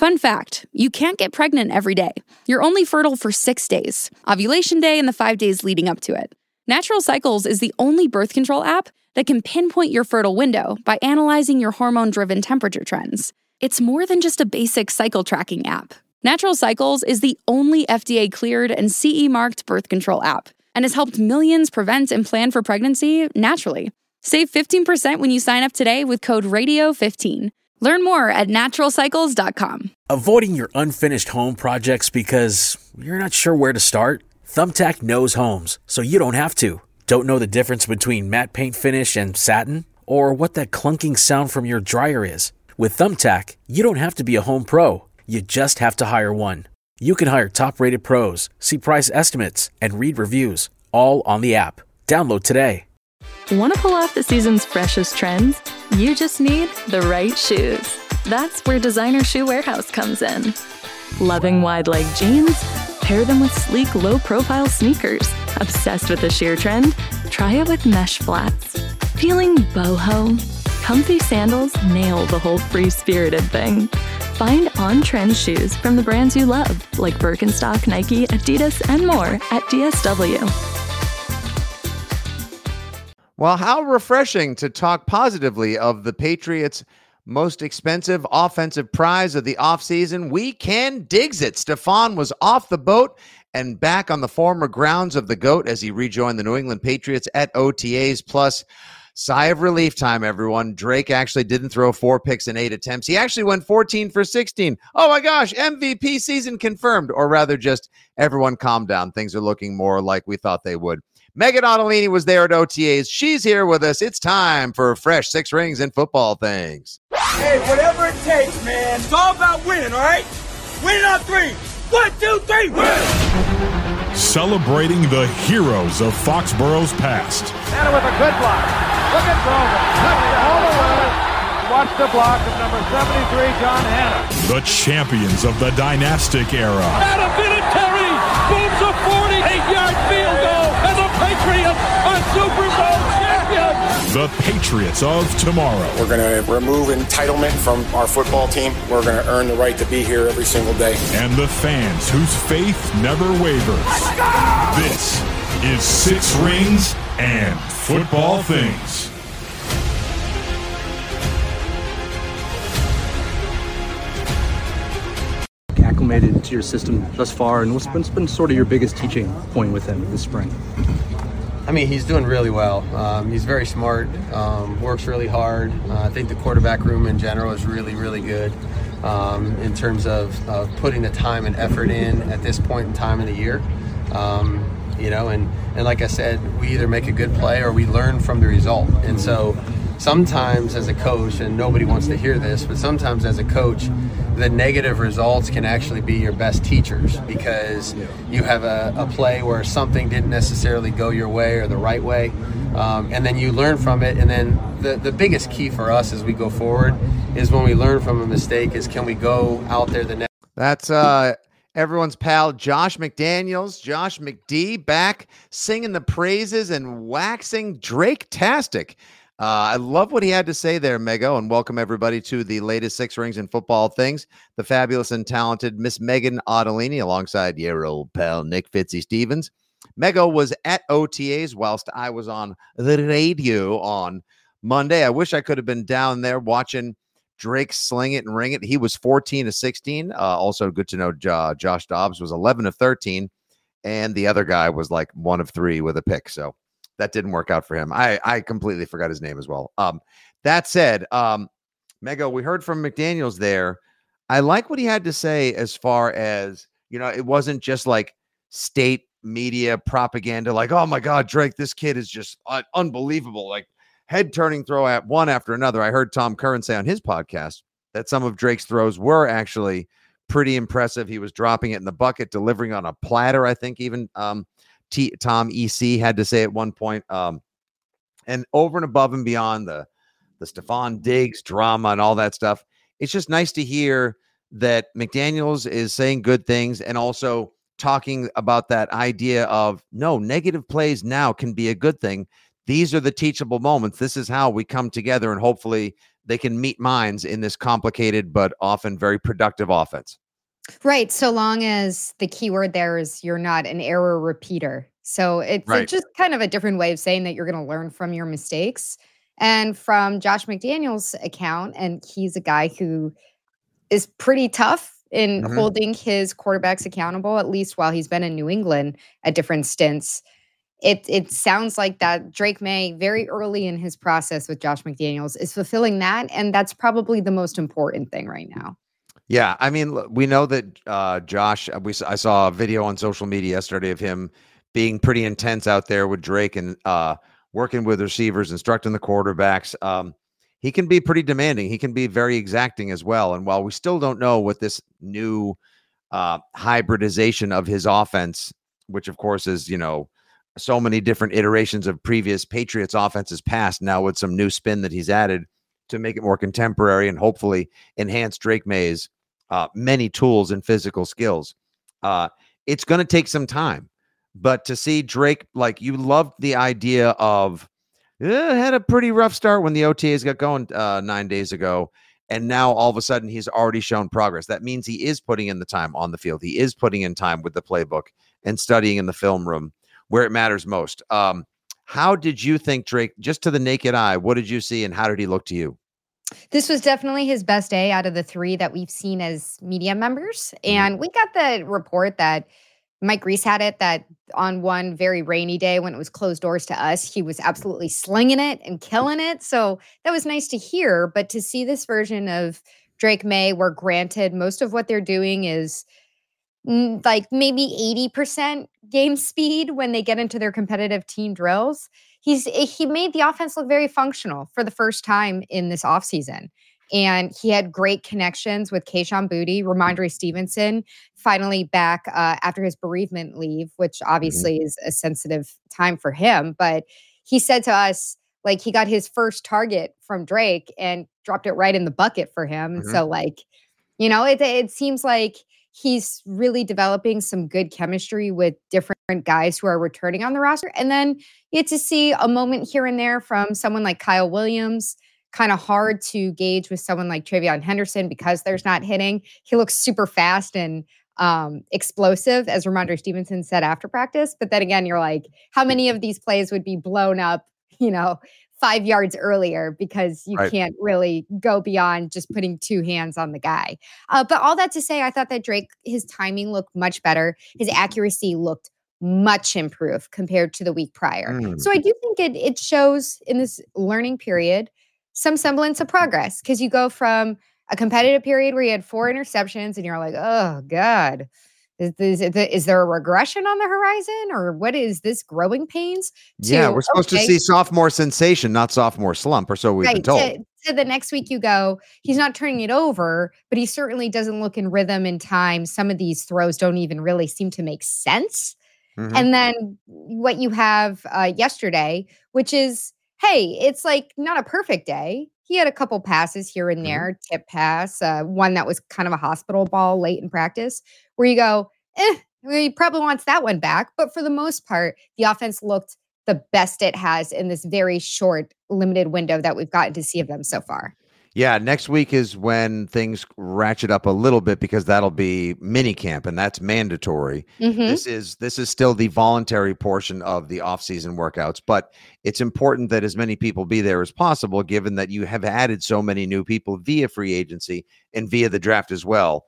Fun fact, you can't get pregnant every day. You're only fertile for 6 days, ovulation day and the 5 days leading up to it. Natural Cycles is the only birth control app that can pinpoint your fertile window by analyzing your hormone-driven temperature trends. It's more than just a basic cycle tracking app. Natural Cycles is the only FDA-cleared and CE-marked birth control app and has helped millions prevent and plan for pregnancy naturally. Save 15% when you sign up today with code RADIO15. Learn more at naturalcycles.com. Avoiding your unfinished home projects because you're not sure where to start? Thumbtack knows homes, so you don't have to. Don't know the difference between matte paint finish and satin? Or what that clunking sound from your dryer is? With Thumbtack, you don't have to be a home pro. You just have to hire one. You can hire top-rated pros, see price estimates, and read reviews, all on the app. Download today. Want to pull off the season's freshest trends? You just need the right shoes. That's where Designer Shoe Warehouse comes in. Loving wide-leg jeans? Pair them with sleek, low-profile sneakers. Obsessed with the sheer trend? Try it with mesh flats. Feeling boho? Comfy sandals nail the whole free-spirited thing. Find on-trend shoes from the brands you love, like Birkenstock, Nike, Adidas, and more at DSW. Well, how refreshing to talk positively of the Patriots' most expensive offensive prize of the offseason. Weekend digs it. Stefon was off the boat and back on the former grounds of the GOAT as he rejoined the New England Patriots at OTAs. Plus, sigh of relief time, everyone. Drake actually didn't throw 4 picks in 8 attempts. He actually went 14 for 16. Oh my gosh, MVP season confirmed. Or rather, just everyone calm down. Things are looking more like we thought they would. Megan Ottolini was there at OTAs. She's here with us. It's time for fresh 6 rings and football things. Hey, whatever it takes, man. It's all about winning, all right? Win on 3. 1, 2, 3, win! Celebrating the heroes of Foxborough's past. Hannah with a good block. Look at Grover. All the way. Watch the block of number 73, John Hannah. The champions of the dynastic era. Adam Vinatieri booms a 48-yard field goal, and the Patriots are Super Bowl champions. The Patriots of tomorrow. We're going to remove entitlement from our football team. We're going to earn the right to be here every single day. And the fans whose faith never wavers. This is 6 Rings and Football Things. Acclimated to your system thus far, and what's been sort of your biggest teaching point with him this spring? I mean, he's doing really well. He's very smart, works really hard. I think the quarterback room in general is really, really good in terms of putting the time and effort in at this point in time in the year. And like I said, we either make a good play or we learn from the result. And so sometimes as a coach, and nobody wants to hear this, but sometimes as a coach, the negative results can actually be your best teachers because you have a play where something didn't necessarily go your way or the right way, and then you learn from it. And then the biggest key for us as we go forward is when we learn from a mistake is can we go out there the next. That's everyone's pal Josh McDaniels, Josh McD, back singing the praises and waxing Drake-tastic. I love what he had to say there, Mego, and welcome everybody to the latest 6 Rings and Football Things. The fabulous and talented Miss Megan Ottolini alongside your old pal Nick Fitzy Stevens. Mego was at OTAs whilst I was on the radio on Monday. I wish I could have been down there watching Drake sling it and ring it. He was 14 of 16. Also good to know Josh Dobbs was 11 of 13, and the other guy was like 1 of 3 with a pick. So that didn't work out for him. I completely forgot his name as well. That said, Mego, we heard from McDaniels there. I like what he had to say as far as, it wasn't just like state media propaganda, like, oh my God, Drake, this kid is just unbelievable. Like head turning throw at one after another. I heard Tom Curran say on his podcast that some of Drake's throws were actually pretty impressive. He was dropping it in the bucket, delivering on a platter. I think even, Tom EC had to say at one point, and over and above and beyond the Stefon Diggs drama and all that stuff, it's just nice to hear that McDaniels is saying good things and also talking about that idea of no negative plays now can be a good thing. these are the teachable moments. This is how we come together, and hopefully they can meet minds in this complicated but often very productive offense. Right. So long as the keyword there is you're not an error repeater. So it's just kind of a different way of saying that you're going to learn from your mistakes. And from Josh McDaniels' account, and he's a guy who is pretty tough in holding his quarterbacks accountable, at least while he's been in New England at different stints. It sounds like that Drake May, very early in his process with Josh McDaniels, is fulfilling that. And that's probably the most important thing right now. Yeah, I mean, we know that Josh, I saw a video on social media yesterday of him being pretty intense out there with Drake and working with receivers, instructing the quarterbacks. He can be pretty demanding. He can be very exacting as well. And while we still don't know what this new hybridization of his offense, which of course is, so many different iterations of previous Patriots offenses past, now with some new spin that he's added to make it more contemporary and hopefully enhance Drake May's many tools and physical skills. It's going to take some time, but to see Drake, like, you loved the idea of had a pretty rough start when the OTAs got going 9 days ago. And now all of a sudden he's already shown progress. That means he is putting in the time on the field. He is putting in time with the playbook and studying in the film room where it matters most. How did you think Drake, just to the naked eye, what did you see and how did he look to you? This was definitely his best day out of the three that we've seen as media members. And we got the report that Mike Reese had it, that on one very rainy day when it was closed doors to us, he was absolutely slinging it and killing it. So that was nice to hear. But to see this version of Drake May, where granted, most of what they're doing is like maybe 80% game speed when they get into their competitive team drills, he made the offense look very functional for the first time in this offseason. And he had great connections with Kayshon Boutte, Ramondre Stevenson, finally back after his bereavement leave, which obviously is a sensitive time for him. But he said to us, like, he got his first target from Drake and dropped it right in the bucket for him. And so, like, it seems like he's really developing some good chemistry with different guys who are returning on the roster. And then you get to see a moment here and there from someone like Kyle Williams. Kind of hard to gauge with someone like Travion Henderson because there's not hitting. He looks super fast and explosive, as Ramondre Stevenson said after practice. But then again, you're like, how many of these plays would be blown up, 5 yards earlier because you can't really go beyond just putting two hands on the guy. But all that to say, I thought that Drake, his timing looked much better. His accuracy looked much improved compared to the week prior. So I do think it shows in this learning period some semblance of progress, because you go from a competitive period where you had 4 interceptions and you're like, oh God, is there a regression on the horizon, or what is this, growing pains? We're supposed to see sophomore sensation, not sophomore slump, or so we've been told. To the next week you go, he's not turning it over, but he certainly doesn't look in rhythm in time. Some of these throws don't even really seem to make sense. And then what you have yesterday, which is, hey, it's like not a perfect day. He had a couple passes here and there, tip pass, one that was kind of a hospital ball late in practice, where you go, he probably wants that one back. But for the most part, the offense looked the best it has in this very short, limited window that we've gotten to see of them so far. Yeah, next week is when things ratchet up a little bit, because that'll be mini camp and that's mandatory. This is still the voluntary portion of the off-season workouts, but it's important that as many people be there as possible, given that you have added so many new people via free agency and via the draft as well.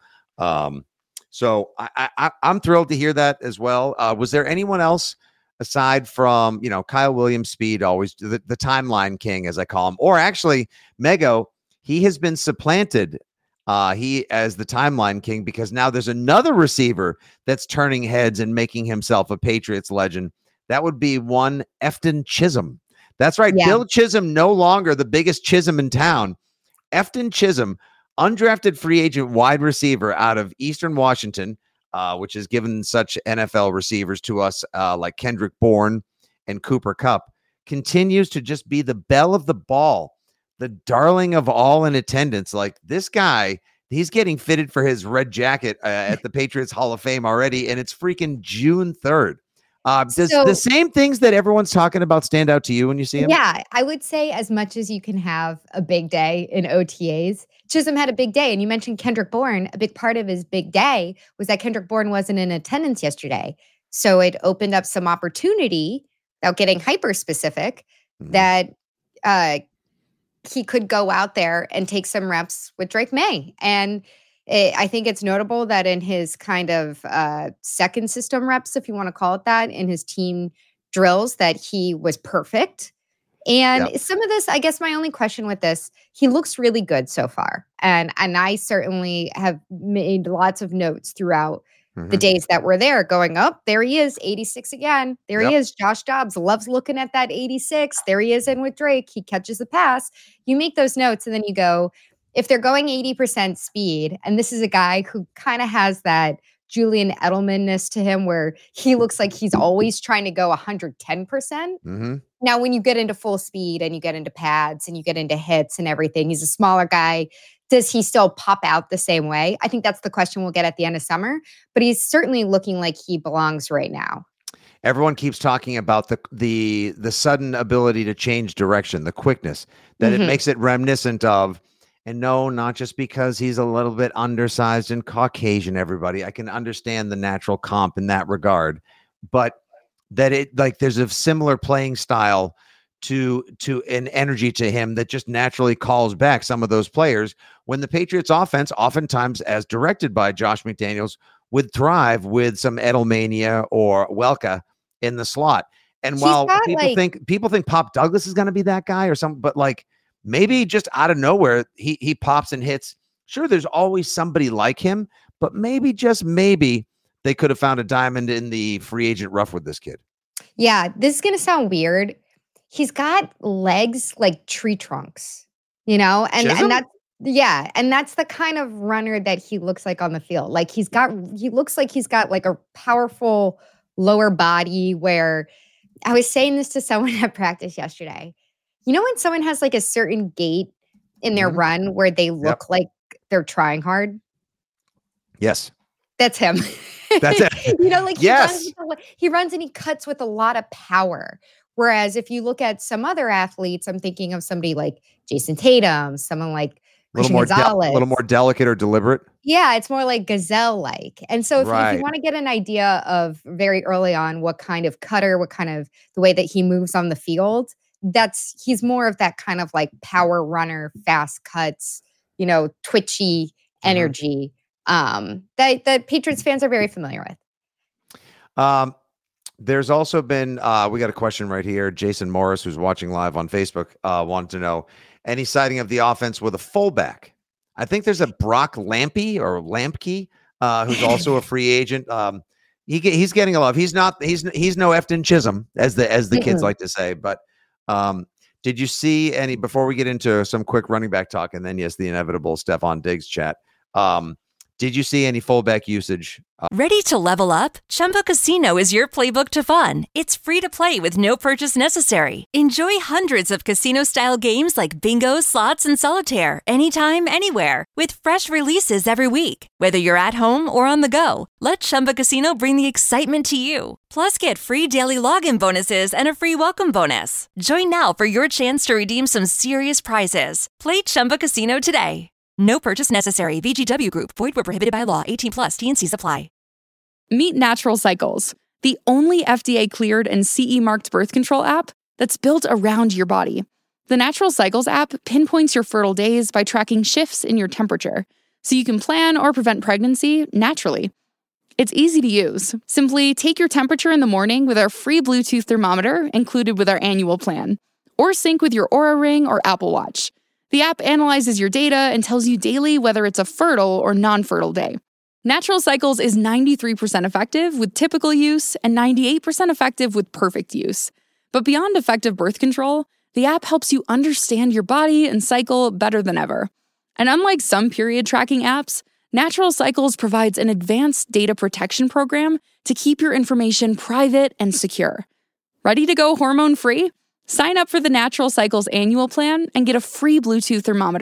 So I'm thrilled to hear that as well. Was there anyone else aside from, Kyle Williams' speed, always the timeline king, as I call him, or actually Mego? He has been supplanted as the timeline king, because now there's another receiver that's turning heads and making himself a Patriots legend. That would be one Efton Chisholm. That's right. Yeah. Bill Chisholm, no longer the biggest Chisholm in town. Efton Chisholm, undrafted free agent wide receiver out of Eastern Washington, which has given such NFL receivers to us like Kendrick Bourne and Cooper Kupp, continues to just be the belle of the ball, the darling of all in attendance. Like, this guy, he's getting fitted for his red jacket at the Patriots Hall of Fame already, and it's freaking June 3rd. Does the same things that everyone's talking about stand out to you when you see him? Yeah, I would say as much as you can have a big day in OTAs, Chisholm had a big day. And you mentioned Kendrick Bourne. A big part of his big day was that Kendrick Bourne wasn't in attendance yesterday. So it opened up some opportunity, without getting hyper specific, that he could go out there and take some reps with Drake May. And I think it's notable that in his kind of second system reps, if you want to call it that, in his team drills, that he was perfect. And some of this, I guess my only question with this, he looks really good so far. And I certainly have made lots of notes throughout the days that we're there going, up, there he is, 86 again. There he is. Josh Dobbs loves looking at that 86. There he is in with Drake. He catches the pass. You make those notes and then you go, if they're going 80% speed, and this is a guy who kind of has that Julian Edelman-ness to him where he looks like he's always trying to go 110%. Now, when you get into full speed and you get into pads and you get into hits and everything, he's a smaller guy. Does he still pop out the same way? I think that's the question we'll get at the end of summer, but he's certainly looking like he belongs right now. Everyone keeps talking about the sudden ability to change direction, the quickness, that it makes it reminiscent of. And no, not just because he's a little bit undersized and Caucasian, everybody. I can understand the natural comp in that regard, but that there's a similar playing style to an energy to him that just naturally calls back some of those players when the Patriots offense, oftentimes as directed by Josh McDaniels, would thrive with some Edelmania or Welka in the slot. And while people think Pop Douglas is going to be that guy or something, but maybe just out of nowhere, he pops and hits. Sure, there's always somebody like him, but maybe, just maybe, they could have found a diamond in the free agent rough with this kid. Yeah, this is going to sound weird. He's got legs like tree trunks, and that's the kind of runner that he looks like on the field. Like he looks like he's got like a powerful lower body where I was saying this to someone at practice yesterday. You know when someone has like a certain gait in their run where they look like they're trying hard? Yes. That's him. That's it. He runs and he cuts with a lot of power. Whereas if you look at some other athletes, I'm thinking of somebody like Jason Tatum, someone like Christian Gonzalez. A little more delicate or deliberate. Yeah, it's more like gazelle-like. And so if you want to get an idea of very early on what kind of cutter, what kind of the way that he moves on the field, he's more of that kind of like power runner, fast cuts, twitchy energy that Patriots fans are very familiar with. There's also been, we got a question right here. Jason Morris, who's watching live on Facebook, wanted to know any sighting of the offense with a fullback. I think there's a Brock Lampke or Lampke, who's also a free agent. He's getting a love. He's no Efton Chisholm, as the kids like to say. But did you see any, before we get into some quick running back talk, and then yes, the inevitable Stephon Diggs chat? Did you see any fullback usage? Ready to level up? Chumba Casino is your playbook to fun. It's free to play with no purchase necessary. Enjoy hundreds of casino-style games like bingo, slots, and solitaire anytime, anywhere with fresh releases every week. Whether you're at home or on the go, let Chumba Casino bring the excitement to you. Plus, get free daily login bonuses and a free welcome bonus. Join now for your chance to redeem some serious prizes. Play Chumba Casino today. No purchase necessary. VGW Group. Void where prohibited by law. 18+. T&Cs apply. Meet Natural Cycles, the only FDA-cleared and CE-marked birth control app that's built around your body. The Natural Cycles app pinpoints your fertile days by tracking shifts in your temperature, so you can plan or prevent pregnancy naturally. It's easy to use. Simply take your temperature in the morning with our free Bluetooth thermometer included with our annual plan, or sync with your Oura Ring or Apple Watch. The app analyzes your data and tells you daily whether it's a fertile or non-fertile day. Natural Cycles is 93% effective with typical use and 98% effective with perfect use. But beyond effective birth control, the app helps you understand your body and cycle better than ever. And unlike some period tracking apps, Natural Cycles provides an advanced data protection program to keep your information private and secure. Ready to go hormone-free? Sign up for the Natural Cycles annual plan and get a free Bluetooth thermometer.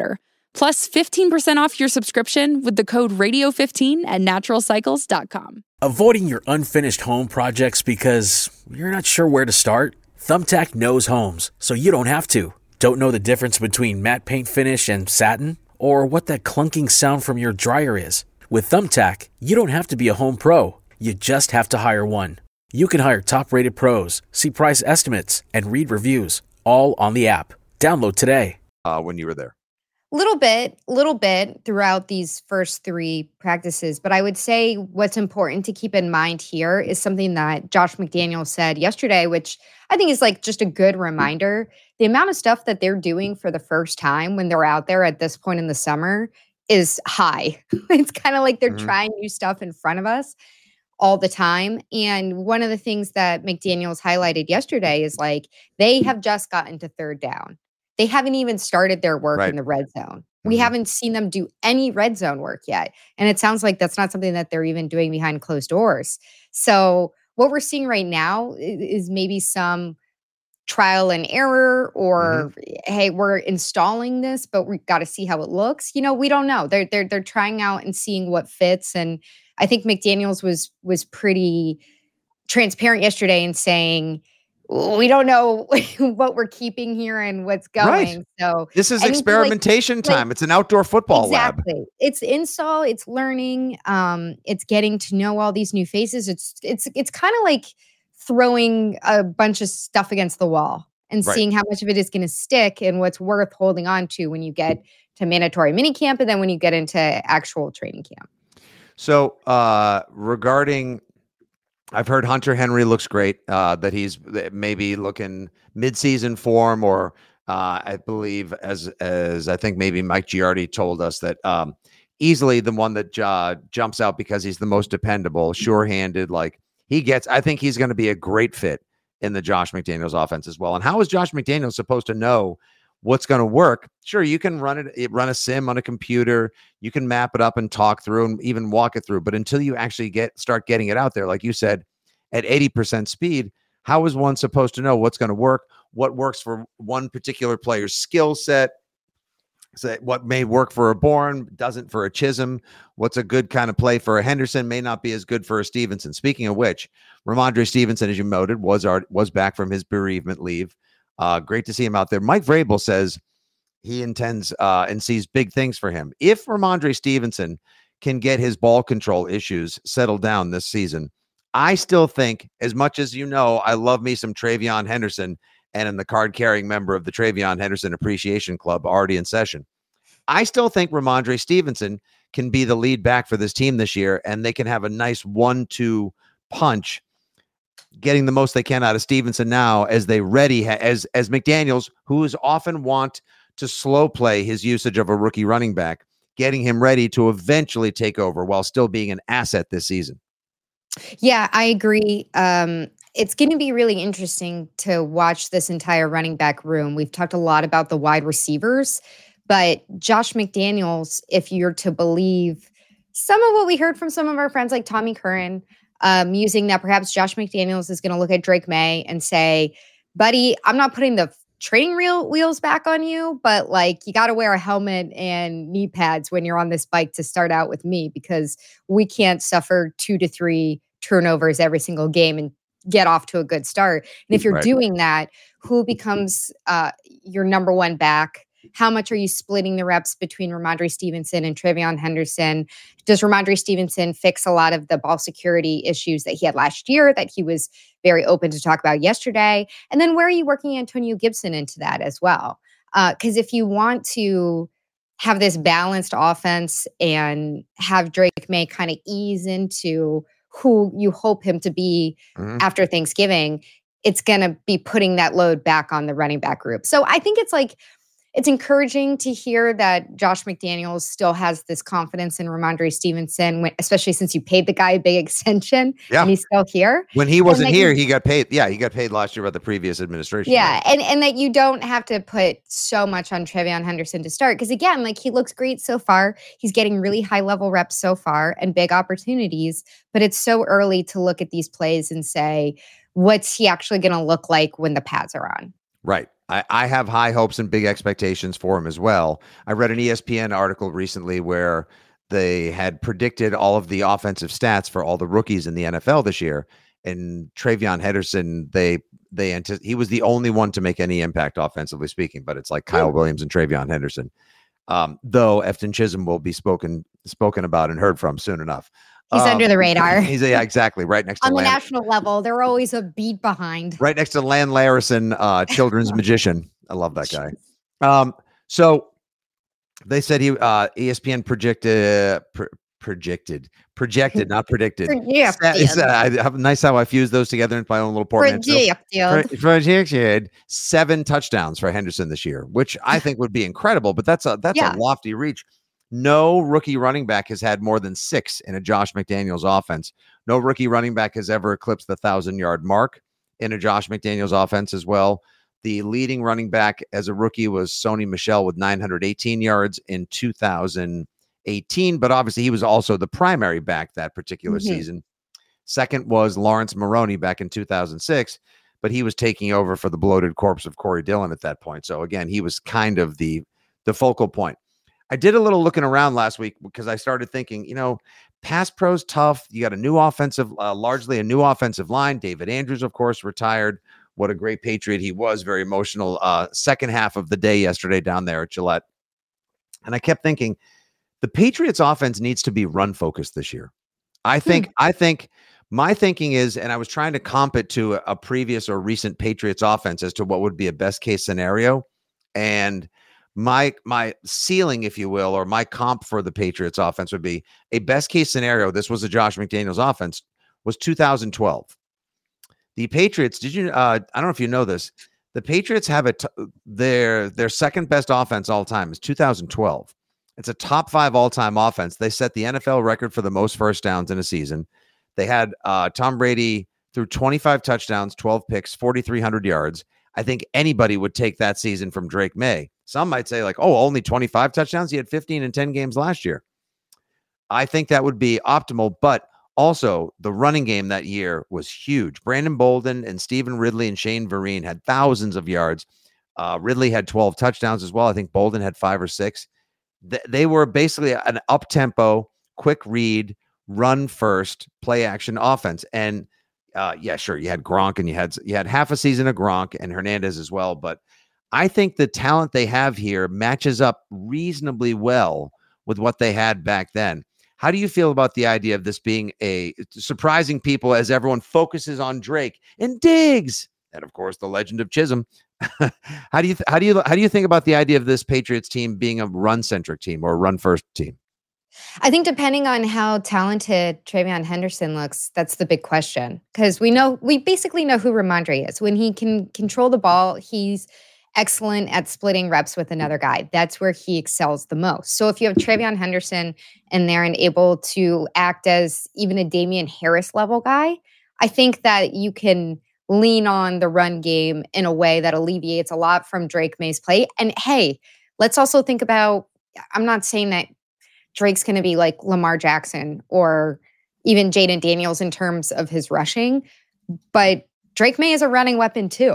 Plus 15% off your subscription with the code radio15 at naturalcycles.com. Avoiding your unfinished home projects because you're not sure where to start? Thumbtack knows homes, so you don't have to. Don't know the difference between matte paint finish and satin? Or what that clunking sound from your dryer is? With Thumbtack, you don't have to be a home pro. You just have to hire one. You can hire top-rated pros, see price estimates, and read reviews, all on the app. Download today. When you were there. Little bit throughout these first 3 practices. But I would say what's important to keep in mind here is something that Josh McDaniels said yesterday, which I think is like just a good reminder. The amount of stuff that they're doing for the first time when they're out there at this point in the summer is high. It's kind of like they're trying new stuff in front of us all the time. And one of the things that McDaniels highlighted yesterday is like they have just gotten to third down. They haven't even started their work in the red zone. We haven't seen them do any red zone work yet. And it sounds like that's not something that they're even doing behind closed doors. So what we're seeing right now is maybe some trial and error or, hey, we're installing this, but we've got to see how it looks. You know, we don't know. They're trying out and seeing what fits. And I think McDaniels was pretty transparent yesterday in saying, we don't know what we're keeping here and what's going. Right. So this is experimentation time. It's an outdoor football lab. Exactly. It's install, it's learning, it's getting to know all these new faces. It's kind of like throwing a bunch of stuff against the wall and seeing how much of it is going to stick and what's worth holding on to when you get to mandatory minicamp and then when you get into actual training camp. So regarding I've heard Hunter Henry looks great, that he's maybe looking mid-season form, or I believe as I think maybe Mike Giardi told us that easily the one that jumps out because he's the most dependable, sure-handed. Like I think he's going to be a great fit in the Josh McDaniels offense as well. And how is Josh McDaniels supposed to know what's going to work? Sure, you can run a sim on a computer, you can map it up and talk through and even walk it through. But until you actually start getting it out there, like you said, at 80% speed, how is one supposed to know what's going to work, what works for one particular player's skill set? So what may work for a Bourne doesn't for a Chisholm. What's a good kind of play for a Henderson may not be as good for a Stevenson. Speaking of which, Ramondre Stevenson, as you noted, was back from his bereavement leave. Great to see him out there. Mike Vrabel says he intends and sees big things for him. If Ramondre Stevenson can get his ball control issues settled down this season, I still think, as much as you know, I love me some Travion Henderson, and in the card-carrying member of the Travion Henderson Appreciation Club already in session, I still think Ramondre Stevenson can be the lead back for this team this year, and they can have a nice 1-2 punch, getting the most they can out of Stevenson now as they ready, as McDaniels, who is often want to slow play his usage of a rookie running back, getting him ready to eventually take over while still being an asset this season. Yeah, I agree. It's going to be really interesting to watch this entire running back room. We've talked a lot about the wide receivers, but Josh McDaniels, if you're to believe some of what we heard from some of our friends like Tommy Curran, using that perhaps Josh McDaniels is going to look at Drake May and say, buddy, I'm not putting the training wheels back on you, but like you got to wear a helmet and knee pads when you're on this bike to start out with me, because we can't suffer 2 to 3 turnovers every single game and get off to a good start. And if you're doing that, who becomes your number one back? How much are you splitting the reps between Ramondre Stevenson and Travion Henderson? Does Ramondre Stevenson fix a lot of the ball security issues that he had last year that he was very open to talk about yesterday? And then where are you working Antonio Gibson into that as well? Because if you want to have this balanced offense and have Drake May kind of ease into who you hope him to be after Thanksgiving, it's going to be putting that load back on the running back group. So I think it's encouraging to hear that Josh McDaniels still has this confidence in Ramondre Stevenson, especially since you paid the guy a big extension and he's still here. When he wasn't here, he got paid. Yeah, he got paid last year by the previous administration. Yeah, and that you don't have to put so much on Travion Henderson to start. Because again, like he looks great so far. He's getting really high level reps so far and big opportunities. But it's so early to look at these plays and say, what's he actually going to look like when the pads are on? Right. I have high hopes and big expectations for him as well. I read an ESPN article recently where they had predicted all of the offensive stats for all the rookies in the NFL this year. And TreVeyon Henderson, he was the only one to make any impact offensively speaking, but it's like Kyle Williams and TreVeyon Henderson. Though Efton Chisholm will be spoken about and heard from soon enough. He's under the radar. Exactly right next to on the national level. They're always a beat behind. Right next to Lan Larison, children's magician. I love that guy. So they said ESPN projected, not predicted. Nice how I fuse those together into my own little portmanteau. Projected 7 touchdowns for Henderson this year, which I think would be incredible. But that's a lofty reach. No rookie running back has had more than 6 in a Josh McDaniels offense. No rookie running back has ever eclipsed the 1,000-yard mark in a Josh McDaniels offense as well. The leading running back as a rookie was Sony Michel with 918 yards in 2018, but obviously he was also the primary back that particular season. Second was Lawrence Maroney back in 2006, but he was taking over for the bloated corpse of Corey Dillon at that point. So again, he was kind of the focal point. I did a little looking around last week because I started thinking, pass pro's tough. You got largely a new offensive line. David Andrews, of course, retired. What a great Patriot he was. Very emotional second half of the day yesterday down there at Gillette. And I kept thinking, the Patriots offense needs to be run focused this year. I think my thinking is, and I was trying to comp it to a previous or recent Patriots offense as to what would be a best case scenario. And my ceiling, if you will, or my comp for the Patriots offense would be a best case scenario. This was a Josh McDaniels offense, was 2012. The Patriots, I don't know if you know this, the Patriots have their second best offense all time is 2012. It's a top 5 all-time offense. They set the NFL record for the most first downs in a season. They had Tom Brady threw 25 touchdowns, 12 picks, 4,300 yards. I think anybody would take that season from Drake May. Some might say only 25 touchdowns. He had 15 in 10 games last year. I think that would be optimal, but also the running game that year was huge. Brandon Bolden and Stephen Ridley and Shane Vereen had thousands of yards. Ridley had 12 touchdowns as well. I think Bolden had 5 or 6. They were basically an up-tempo, quick read, run first, play action offense. And sure, you had Gronk and you had half a season of Gronk and Hernandez as well, but I think the talent they have here matches up reasonably well with what they had back then. How do you feel about the idea of this being a surprising people as everyone focuses on Drake and Diggs and of course the legend of Chisholm? How do you think about the idea of this Patriots team being a run-centric team or a run-first team? I think depending on how talented TreVeyon Henderson looks, that's the big question. Because we basically know who Ramondre is. When he can control the ball, he's excellent at splitting reps with another guy. That's where he excels the most. So if you have TreVeyon Henderson in there and able to act as even a Damian Harris level guy, I think that you can lean on the run game in a way that alleviates a lot from Drake May's play. And hey, let's also think about, I'm not saying that Drake's going to be like Lamar Jackson or even Jaden Daniels in terms of his rushing, but Drake May is a running weapon too.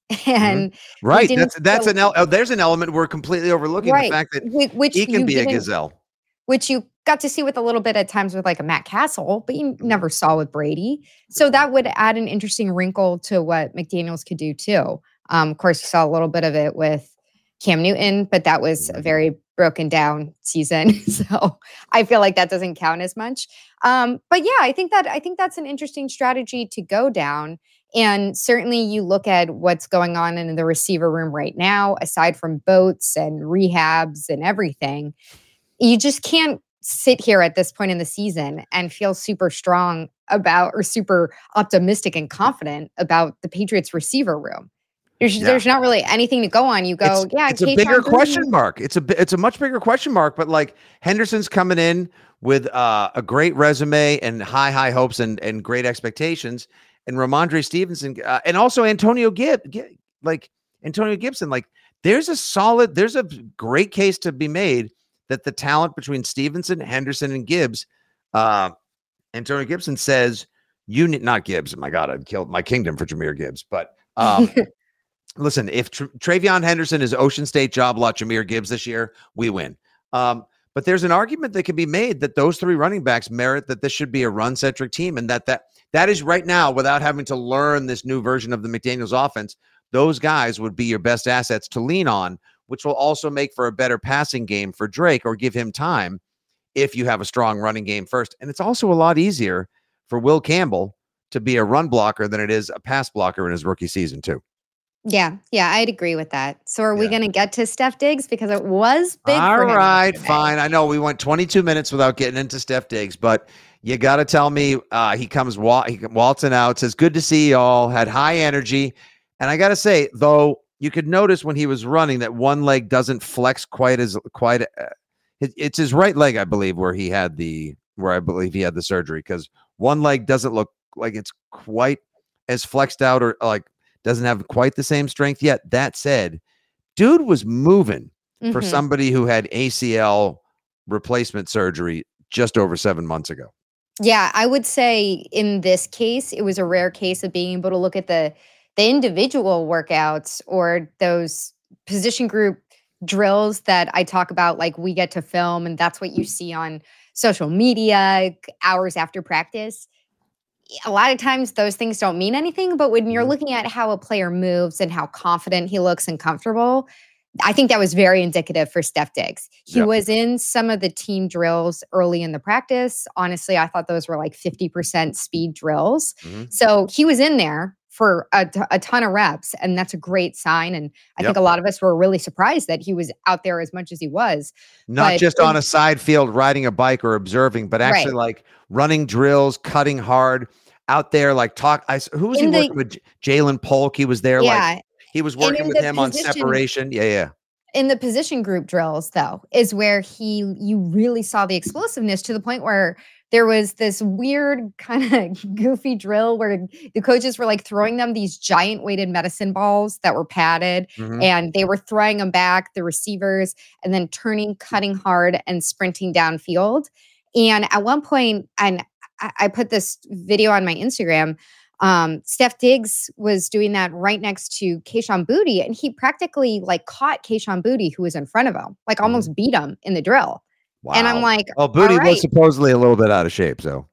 And right, there's an element we're completely overlooking, the fact that he can be a gazelle, which you got to see with a little bit at times with like a Matt Castle, but you never saw with Brady. So that would add an interesting wrinkle to what McDaniels could do too. Of course, you saw a little bit of it with Cam Newton, but that was a very broken down season. So I feel like that doesn't count as much. But yeah, I think that's an interesting strategy to go down. And certainly you look at what's going on in the receiver room right now, aside from boats and rehabs and everything, you just can't sit here at this point in the season and feel super strong about or super optimistic and confident about the Patriots receiver room. There's not really anything to go on. You go, it's a bigger question mark. It's a much bigger question mark, but like Henderson's coming in with a great resume and high hopes and great expectations. And Ramondre Stevenson and also Antonio Gibson, like there's a great case to be made that the talent between Stevenson, Henderson, and Gibbs, Antonio Gibson says, not Gibbs. Oh my God, I'd killed my kingdom for Jahmyr Gibbs, but listen, if Travion Henderson is Ocean State job lot Jahmyr Gibbs this year, we win. But there's an argument that can be made that those three running backs merit that this should be a run-centric team, and that is right now, without having to learn this new version of the McDaniels offense, those guys would be your best assets to lean on, which will also make for a better passing game for Drake or give him time if you have a strong running game first. And it's also a lot easier for Will Campbell to be a run blocker than it is a pass blocker in his rookie season too. Yeah, I'd agree with that. So are we going to get to Steph Diggs? Because it was big for him. All right, fine. I know we went 22 minutes without getting into Steph Diggs, but you got to tell me he comes waltzing out, says, good to see y'all, had high energy. And I got to say, though, you could notice when he was running that one leg doesn't flex it's his right leg, I believe, where I believe he had the surgery, because one leg doesn't look like it's quite as flexed out or like doesn't have quite the same strength yet. That said, dude was moving for somebody who had ACL replacement surgery just over 7 months ago. Yeah, I would say in this case, it was a rare case of being able to look at the individual workouts or those position group drills that I talk about, like we get to film, and that's what you see on social media hours after practice. A lot of times those things don't mean anything, but when you're looking at how a player moves and how confident he looks and comfortable, I think that was very indicative for Steph Diggs. He was in some of the team drills early in the practice. Honestly, I thought those were like 50% speed drills. So he was in there for a ton of reps, and that's a great sign. And I think a lot of us were really surprised that he was out there as much as he was. Not just on a side field riding a bike or observing, but actually like running drills, cutting hard out there. Like who was he working with? Jalen Polk. He was there. Like he was working with him on separation. In the position group drills, though, is where you really saw the explosiveness, to the point where there was this weird kind of goofy drill where the coaches were like throwing them these giant weighted medicine balls that were padded, and they were throwing them back, the receivers, and then turning, cutting hard, and sprinting downfield. And at one point, and I put this video on my Instagram, Steph Diggs was doing that right next to Kayshon Boutte, and he practically like caught Kayshon Boutte, who was in front of him, like almost beat him in the drill. Wow. And I'm like, Boutte was supposedly a little bit out of shape, so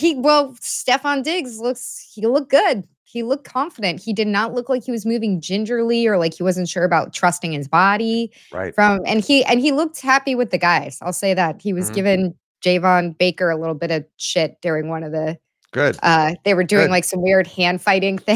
Stephon Diggs looked good. He looked confident. He did not look like he was moving gingerly or like he wasn't sure about trusting his body. Right. And he looked happy with the guys. I'll say that. He was giving Javon Baker a little bit of shit during one of the they were doing like some weird hand fighting thing.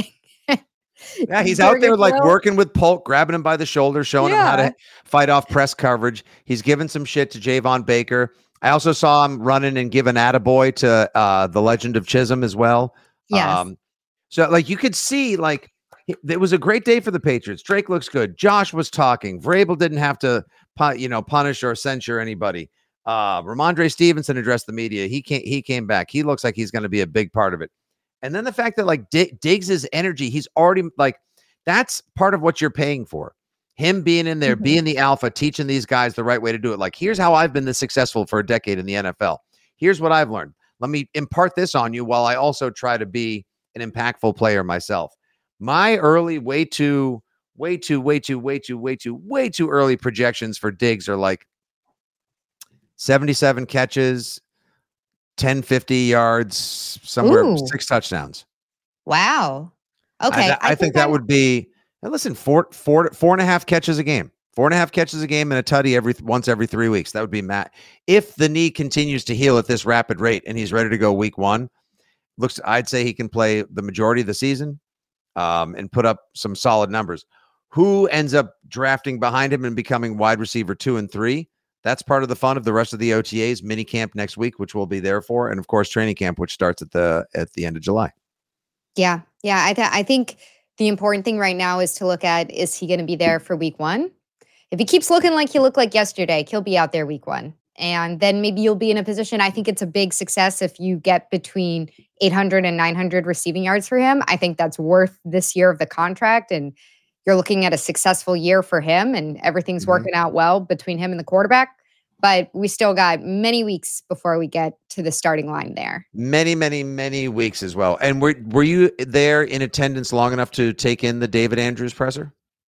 Yeah, he's out there like working with Polk, grabbing him by the shoulder, showing him how to fight off press coverage. He's giving some shit to Javon Baker. I also saw him running and give an attaboy to the Legend of Chisholm as well. Yes. So like you could see, like it was a great day for the Patriots. Drake looks good. Josh was talking. Vrabel didn't have to punish or censure anybody. Ramondre Stevenson addressed the media. He came back. He looks like he's going to be a big part of it. And then the fact that like Diggs' energy, he's already like, that's part of what you're paying for. Him being in there, being the alpha, teaching these guys the right way to do it. Like, here's how I've been this successful for a decade in the NFL. Here's what I've learned. Let me impart this on you while I also try to be an impactful player myself. My early way too early projections for Diggs are like 77 catches, 1050 yards, somewhere 6 touchdowns. Wow. Okay. I think that would be, listen, four and a half catches a game. 4.5 catches a game and a tutty once every 3 weeks. That would be Matt. If the knee continues to heal at this rapid rate and he's ready to go week 1, I'd say he can play the majority of the season and put up some solid numbers. Who ends up drafting behind him and becoming wide receiver 2 and 3? That's part of the fun of the rest of the OTAs, mini camp next week, which we'll be there for, and of course training camp, which starts at the end of July. Yeah. I think the important thing right now is to look at, is he going to be there for week 1? If he keeps looking like he looked like yesterday, he'll be out there week 1. And then maybe you'll be in a position. I think it's a big success if you get between 800 and 900 receiving yards for him. I think that's worth this year of the contract. And you're looking at a successful year for him, and everything's working out well between him and the quarterback. But we still got many weeks before we get to the starting line there. Many, many, many weeks as well. And were you there in attendance long enough to take in the David Andrews presser?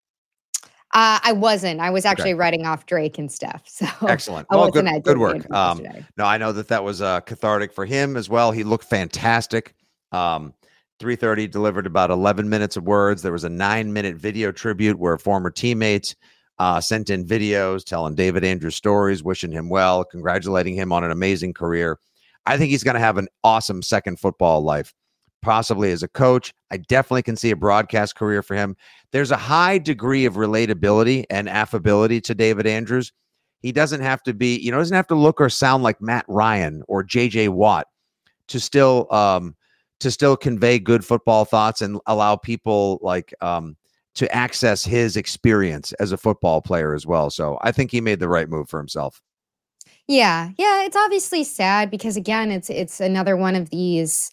I wasn't. I was actually writing off Drake and Steph. So excellent. Well, good work. No, I know that was cathartic for him as well. He looked fantastic. 3:30 delivered about 11 minutes of words. There was a 9-minute video tribute where former teammates sent in videos telling David Andrews stories, wishing him well, congratulating him on an amazing career. I think he's going to have an awesome second football life, possibly as a coach. I definitely can see a broadcast career for him. There's a high degree of relatability and affability to David Andrews. He doesn't have to be, doesn't have to look or sound like Matt Ryan or JJ Watt to still convey good football thoughts and allow people to access his experience as a football player as well. So I think he made the right move for himself. Yeah. It's obviously sad because again, it's another one of these,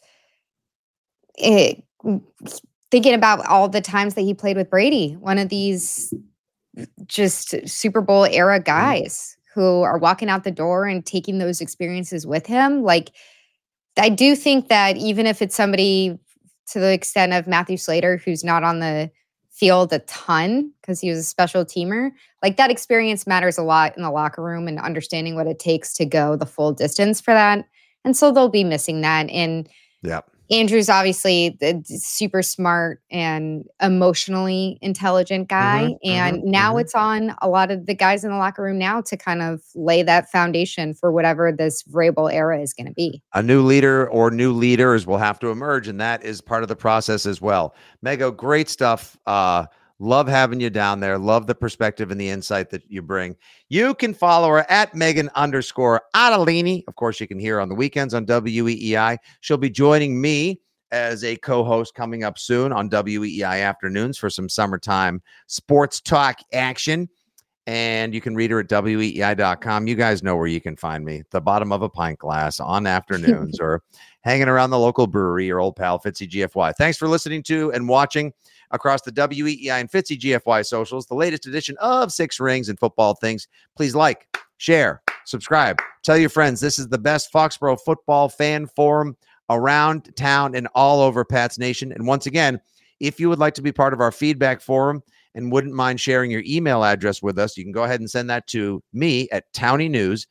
thinking about all the times that he played with Brady, one of these just Super Bowl era guys who are walking out the door and taking those experiences with him. Like, I do think that even if it's somebody to the extent of Matthew Slater, who's not on the field a ton because he was a special teamer, like that experience matters a lot in the locker room and understanding what it takes to go the full distance for that. And so they'll be missing that. And Andrew's obviously a super smart and emotionally intelligent guy. Now it's on a lot of the guys in the locker room now to kind of lay that foundation for whatever this Vrabel era is going to be. A new leader or new leaders will have to emerge, and that is part of the process as well. Mego, great stuff. Love having you down there. Love the perspective and the insight that you bring. You can follow her at Megan_Ottolini. Of course, you can hear her on the weekends on WEEI. She'll be joining me as a co-host coming up soon on WEEI afternoons for some summertime sports talk action. And you can read her at weei.com. You guys know where you can find me. The bottom of a pint glass on afternoons or hanging around the local brewery, your old pal Fitzy GFY. Thanks for listening to and watching across the WEEI and Fitzy GFY socials, the latest edition of Six Rings and Football Things. Please like, share, subscribe, tell your friends. This is the best Foxborough football fan forum around town and all over Pats Nation. And once again, if you would like to be part of our feedback forum and wouldn't mind sharing your email address with us, you can go ahead and send that to me at townienews,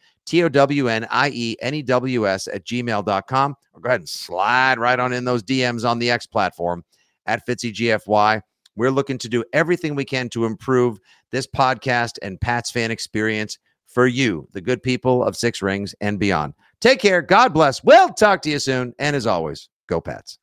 TOWNIENEWS @gmail.com, or go ahead and slide right on in those DMs on the X platform at Fitzy GFY. We're looking to do everything we can to improve this podcast and Pats fan experience for you, the good people of Six Rings and beyond. Take care. God bless. We'll talk to you soon. And as always, go Pats.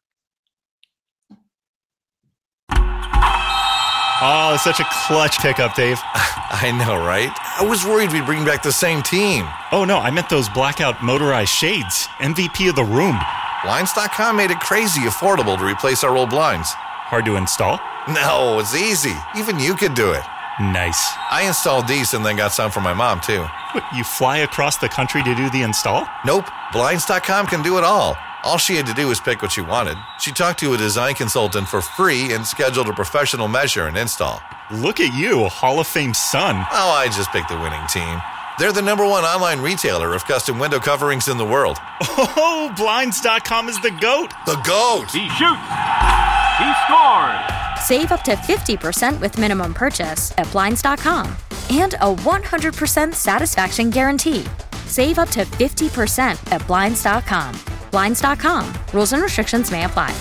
Oh, such a clutch pickup, Dave. I know, right? I was worried we'd bring back the same team. Oh, no, I meant those blackout motorized shades. MVP of the room. Blinds.com made it crazy affordable to replace our old blinds. Hard to install? No, it's easy. Even you could do it. Nice. I installed these and then got some for my mom, too. What, you fly across the country to do the install? Nope. Blinds.com can do it all. All she had to do was pick what she wanted. She talked to a design consultant for free and scheduled a professional measure and install. Look at you, a Hall of Fame son. Oh, I just picked the winning team. They're the #1 online retailer of custom window coverings in the world. Oh, Blinds.com is the GOAT. The GOAT. He shoots. He scores. Save up to 50% with minimum purchase at Blinds.com. And a 100% satisfaction guarantee. Save up to 50% at Blinds.com. Blinds.com. Rules and restrictions may apply.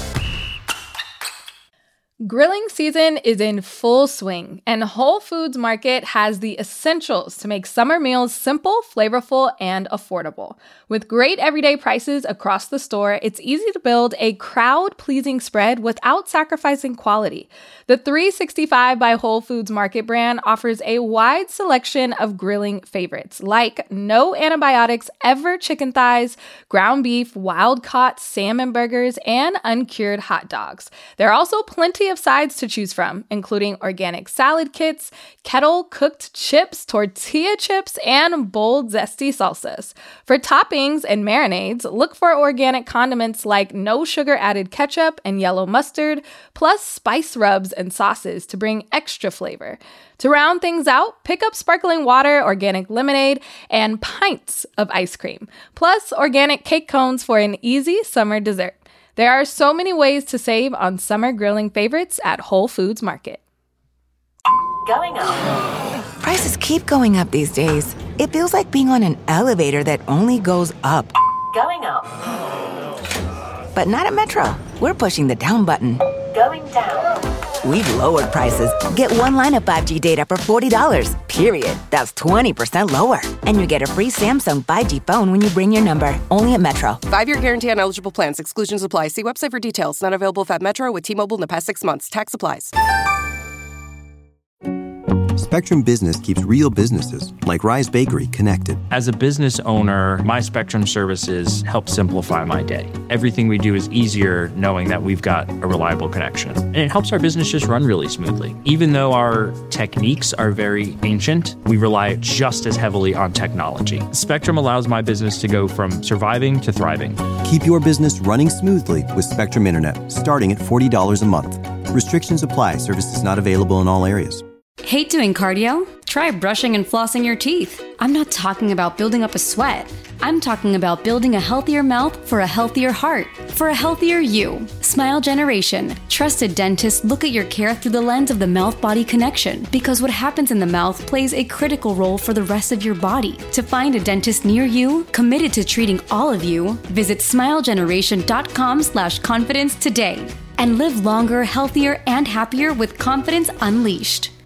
Grilling season is in full swing, and Whole Foods Market has the essentials to make summer meals simple, flavorful, and affordable. With great everyday prices across the store, it's easy to build a crowd-pleasing spread without sacrificing quality. The 365 by Whole Foods Market brand offers a wide selection of grilling favorites, like no antibiotics ever chicken thighs, ground beef, wild-caught salmon burgers, and uncured hot dogs. There are also plenty of sides to choose from, including organic salad kits, kettle-cooked chips, tortilla chips, and bold, zesty salsas. For toppings and marinades, look for organic condiments like no sugar-added ketchup and yellow mustard, plus spice rubs and sauces to bring extra flavor. To round things out, pick up sparkling water, organic lemonade, and pints of ice cream, plus organic cake cones for an easy summer dessert. There are so many ways to save on summer grilling favorites at Whole Foods Market. Going up. Prices keep going up these days. It feels like being on an elevator that only goes up. Going up. But not at Metro. We're pushing the down button. Going down. We've lowered prices. Get one line of 5G data for $40, period. That's 20% lower. And you get a free Samsung 5G phone when you bring your number. Only at Metro. 5-year guarantee on eligible plans. Exclusions apply. See website for details. Not available at Metro with T-Mobile in the past 6 months. Tax applies. Spectrum Business keeps real businesses, like Rise Bakery, connected. As a business owner, my Spectrum services help simplify my day. Everything we do is easier knowing that we've got a reliable connection. And it helps our business just run really smoothly. Even though our techniques are very ancient, we rely just as heavily on technology. Spectrum allows my business to go from surviving to thriving. Keep your business running smoothly with Spectrum Internet, starting at $40 a month. Restrictions apply. Services not available in all areas. Hate doing cardio? Try brushing and flossing your teeth. I'm not talking about building up a sweat. I'm talking about building a healthier mouth for a healthier heart, for a healthier you. Smile Generation. Trusted dentists look at your care through the lens of the mouth-body connection, because what happens in the mouth plays a critical role for the rest of your body. To find a dentist near you, committed to treating all of you, visit smilegeneration.com/confidence today. And live longer, healthier, and happier with confidence unleashed.